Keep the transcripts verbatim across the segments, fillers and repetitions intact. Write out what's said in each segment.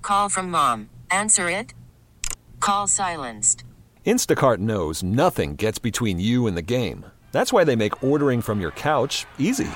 Call from mom. Answer it. Call silenced. Instacart knows nothing gets between you and the game. That's why they make ordering from your couch easy.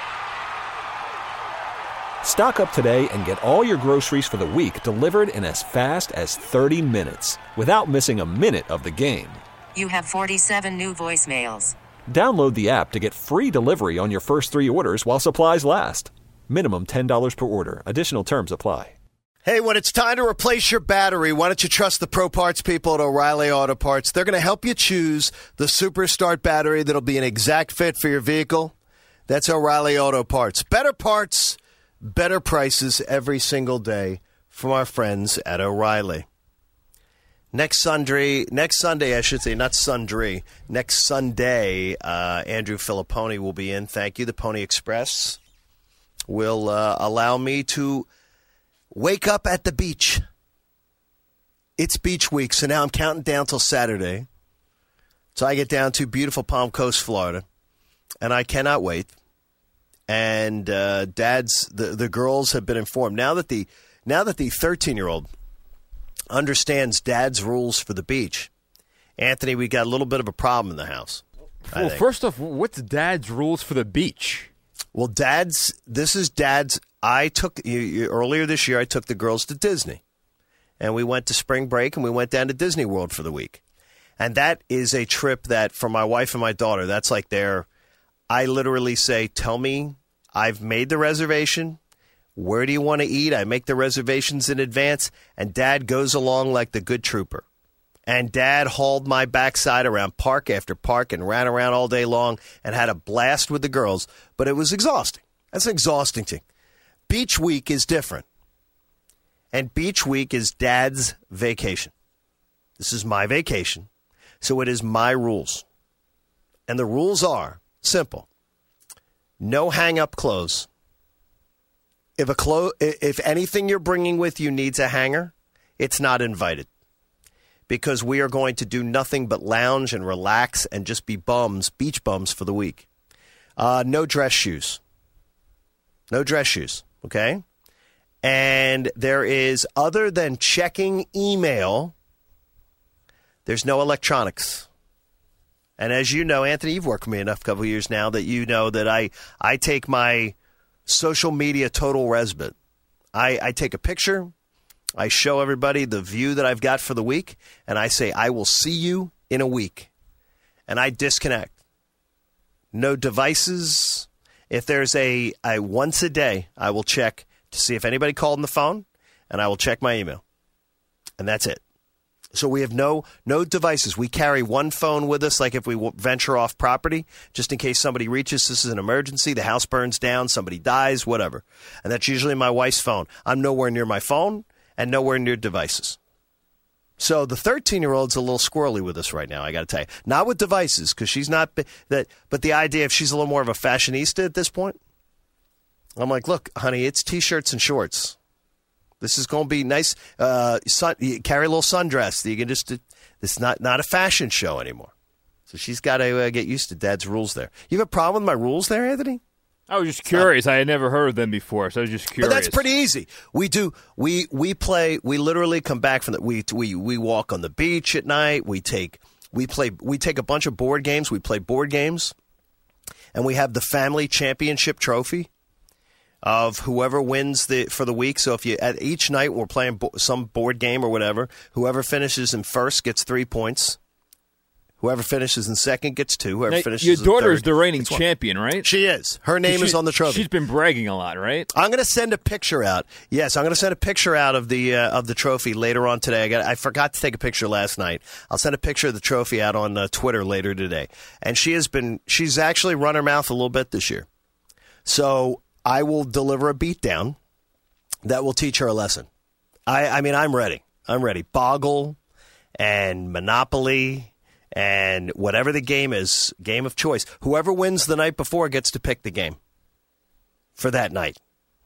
Stock up today and get all your groceries for the week delivered in as fast as thirty minutes without missing a minute of the game. You have forty-seven new voicemails. Download the app to get free delivery on your first three orders while supplies last. Minimum ten dollars per order. Additional terms apply. Hey, when it's time to replace your battery, why don't you trust the Pro Parts people at O'Reilly Auto Parts? They're going to help you choose the Superstart battery that'll be an exact fit for your vehicle. That's O'Reilly Auto Parts. Better parts, better prices every single day from our friends at O'Reilly. Next Sunday, next Sunday, I should say, not Sundry. Next Sunday, uh, Andrew Filipponi will be in. Thank you. The Pony Express will uh, allow me to wake up at the beach. It's beach week, so now I'm counting down till Saturday. So I get down to beautiful Palm Coast, Florida, and I cannot wait. And uh, Dad's the the girls have been informed now that the now that the thirteen-year-old understands Dad's rules for the beach. Anthony, we got a little bit of a problem in the house. Well, first off, what's Dad's rules for the beach? Well, Dad's this is Dad's. I took you, you, earlier this year. I took the girls to Disney, and we went to spring break, and we went down to Disney World for the week. And that is a trip that, for my wife and my daughter, that's like their. I literally say, "Tell me, I've made the reservation. Where do you want to eat?" I make the reservations in advance, and Dad goes along like the good trooper. And Dad hauled my backside around park after park and ran around all day long and had a blast with the girls. But it was exhausting. That's an exhausting thing. Beach week is different. And beach week is Dad's vacation. This is my vacation. So it is my rules. And the rules are simple. No hang-up clothes. If a clo- if anything you're bringing with you needs a hanger, it's not invited. Because we are going to do nothing but lounge and relax and just be bums, beach bums for the week. Uh, no dress shoes. No dress shoes. Okay? And there is, other than checking email, there's no electronics. And as you know, Anthony, you've worked with me enough a couple of years now that you know that I, I take my social media total respite. I, I take a picture, I show everybody the view that I've got for the week, and I say, I will see you in a week. And I disconnect. No devices. If there's a, I once a day, I will check to see if anybody called on the phone, and I will check my email. And that's it. So we have no no devices. We carry one phone with us, like if we w- venture off property, just in case somebody reaches. This is an emergency. The house burns down. Somebody dies, whatever. And that's usually my wife's phone. I'm nowhere near my phone and nowhere near devices. So the thirteen-year-old's a little squirrely with us right now, I got to tell you. Not with devices, because she's not that. But the idea, if she's a little more of a fashionista at this point, I'm like, look, honey, it's T-shirts and shorts. This is going to be nice. Uh, sun, you carry a little sundress. You can just. It's not not a fashion show anymore. So she's got to uh, get used to Dad's rules there. You have a problem with my rules there, Anthony? I was just curious. Uh, I had never heard of them before, so I was just curious. But that's pretty easy. We do. We we play. We literally come back from the. We we we walk on the beach at night. We take. We play. We take a bunch of board games. We play board games, and we have the family championship trophy of whoever wins the for the week. So if you at each night we're playing bo- some board game or whatever, whoever finishes in first gets three points. Whoever finishes in second gets two. Whoever now, finishes your in daughter's third the reigning gets one. champion, right? She is. Her name she, is on the trophy. She's been bragging a lot, right? I'm going to send a picture out. Yes, I'm going to send a picture out of the uh, of the trophy later on today. I got. I forgot to take a picture last night. I'll send a picture of the trophy out on uh, Twitter later today. And she has been. She's actually run her mouth a little bit this year. So I will deliver a beatdown that will teach her a lesson. I, I mean, I'm ready. I'm ready. Boggle and Monopoly and whatever the game is, game of choice. Whoever wins the night before gets to pick the game for that night.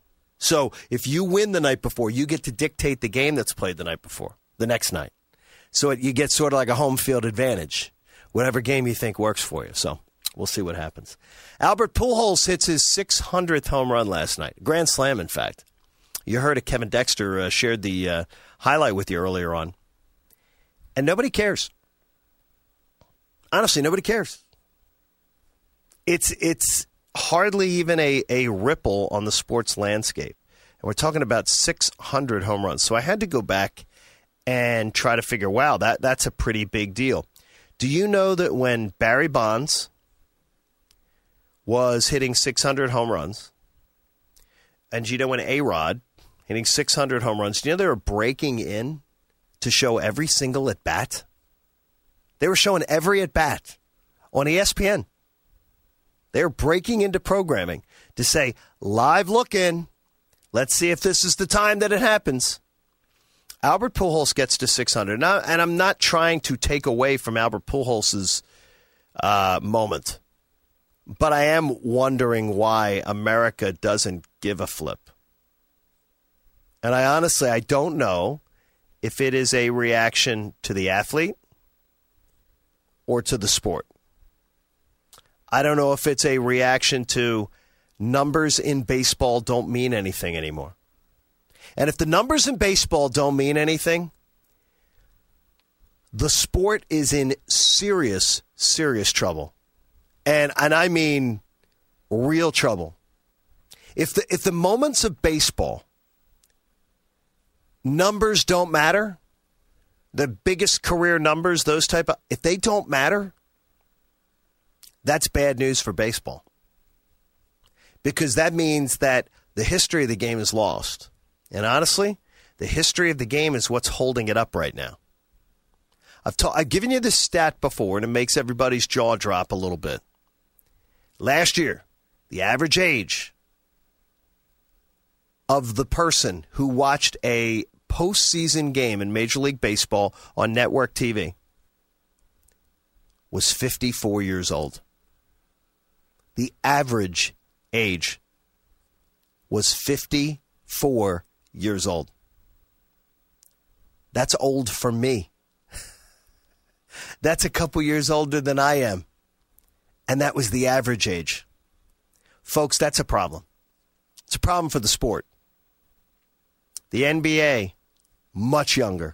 So if you win the night before, you get to dictate the game that's played the night before, the next night. So it, you get sort of like a home field advantage, whatever game you think works for you. So we'll see what happens. Albert Pujols hits his six hundredth home run last night. Grand slam, in fact. You heard it. Kevin Dexter uh, shared the uh, highlight with you earlier on. And nobody cares. Honestly, nobody cares. It's it's hardly even a, a ripple on the sports landscape. And we're talking about six hundred home runs. So I had to go back and try to figure, wow, that, that's a pretty big deal. Do you know that when Barry Bonds was hitting six hundred home runs, and you know when A-Rod hitting six hundred home runs, do you know they were breaking in to show every single at-bat? They were showing every at-bat on E S P N. They were breaking into programming to say, live look in. Let's see if this is the time that it happens. Albert Pujols gets to six hundred. Now, and I'm not trying to take away from Albert Pujols' uh, moment, but I am wondering why America doesn't give a flip. And I honestly, I don't know if it is a reaction to the athlete or to the sport. I don't know if it's a reaction to numbers in baseball don't mean anything anymore. And if the numbers in baseball don't mean anything, the sport is in serious, serious trouble. And and I mean real trouble. If the if the moments of baseball, numbers don't matter, the biggest career numbers, those type of, if they don't matter, that's bad news for baseball. Because that means that the history of the game is lost. And honestly, the history of the game is what's holding it up right now. I've, ta- I've given you this stat before, and it makes everybody's jaw drop a little bit. Last year, the average age of the person who watched a postseason game in Major League Baseball on network T V was fifty-four years old. The average age was fifty-four years old. That's old for me. That's a couple years older than I am. And that was the average age. Folks, that's a problem. It's a problem for the sport. The N B A, much younger.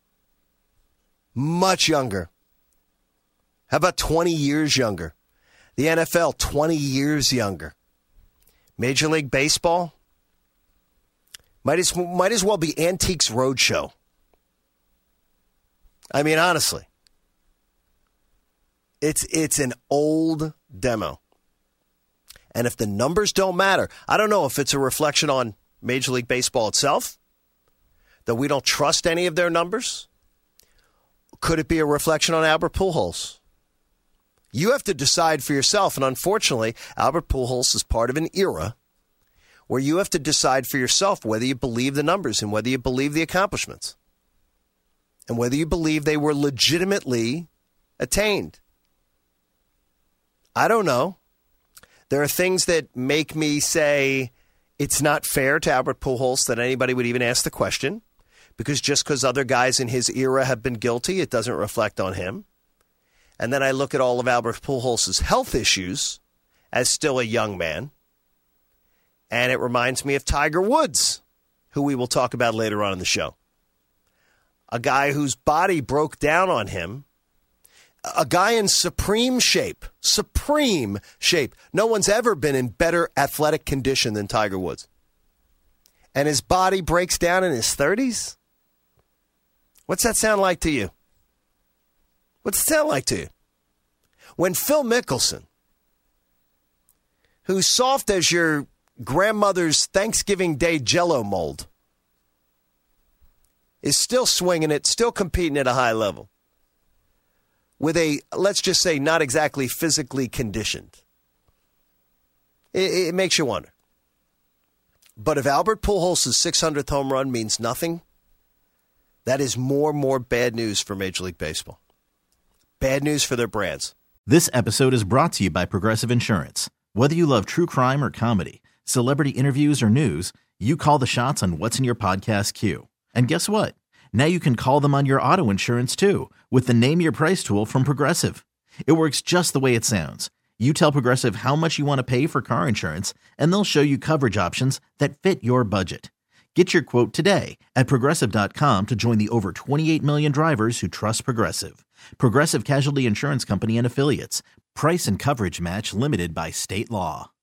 Much younger. How about twenty years younger? The N F L, twenty years younger. Major League Baseball, might as, might as well be Antiques Roadshow. I mean, honestly. It's it's an old demo. And if the numbers don't matter, I don't know if it's a reflection on Major League Baseball itself, that we don't trust any of their numbers. Could it be a reflection on Albert Pujols? You have to decide for yourself, and unfortunately, Albert Pujols is part of an era where you have to decide for yourself whether you believe the numbers and whether you believe the accomplishments and whether you believe they were legitimately attained. I don't know. There are things that make me say it's not fair to Albert Pujols that anybody would even ask the question, because just because other guys in his era have been guilty, it doesn't reflect on him. And then I look at all of Albert Pujols' health issues as still a young man, and it reminds me of Tiger Woods, who we will talk about later on in the show. A guy whose body broke down on him. A guy in supreme shape, supreme shape. No one's ever been in better athletic condition than Tiger Woods. And his body breaks down in his thirties? What's that sound like to you? What's it sound like to you? When Phil Mickelson, who's soft as your grandmother's Thanksgiving Day Jell-O mold, is still swinging it, still competing at a high level, with a, let's just say, not exactly physically conditioned. It, it makes you wonder. But if Albert Pujols' six hundredth home run means nothing, that is more and more bad news for Major League Baseball. Bad news for their brands. This episode is brought to you by Progressive Insurance. Whether you love true crime or comedy, celebrity interviews or news, you call the shots on what's in your podcast queue. And guess what? Now you can call them on your auto insurance too, with the Name Your Price tool from Progressive. It works just the way it sounds. You tell Progressive how much you want to pay for car insurance, and they'll show you coverage options that fit your budget. Get your quote today at Progressive dot com to join the over twenty-eight million drivers who trust Progressive. Progressive Casualty Insurance Company and Affiliates. Price and coverage match limited by state law.